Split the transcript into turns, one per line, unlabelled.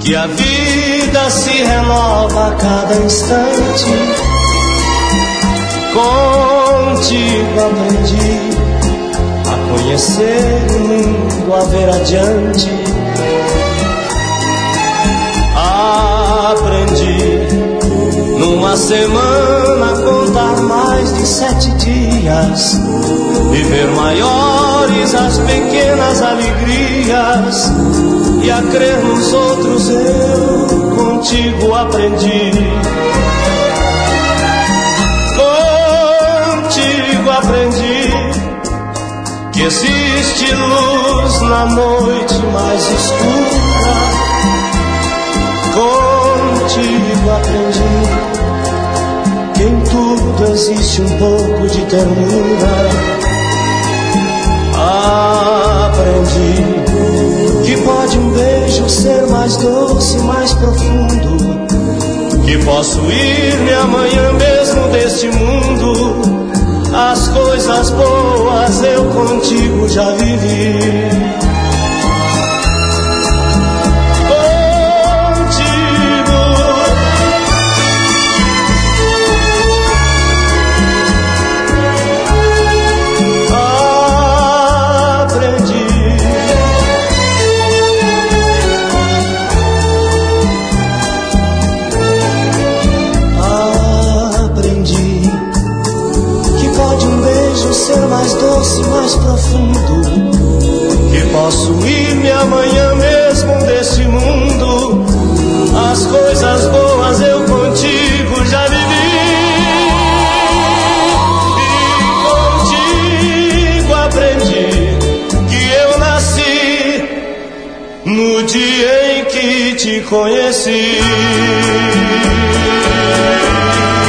que a vida se renova a cada instante. Contigo aprendi a conhecer o mundo, a ver adiante. Aprendi numa semana a contar mais de 7 dias, viver maiores as pequenas alegrias e a crer nos outros. Eu contigo aprendi. Contigo aprendi que existe luz na noite mais escura. Contigo aprendi que em tudo existe um pouco de ternura. Aprendi que pode um beijo ser mais doce, mais profundo, que posso ir-me amanhã mesmo deste mundo. As coisas boas eu contigo já vivi. Ser mais doce, mais profundo, que posso ir-me amanhã mesmo desse mundo. As coisas boas eu contigo já vivi. E contigo aprendi que eu nasci no dia em que te conheci.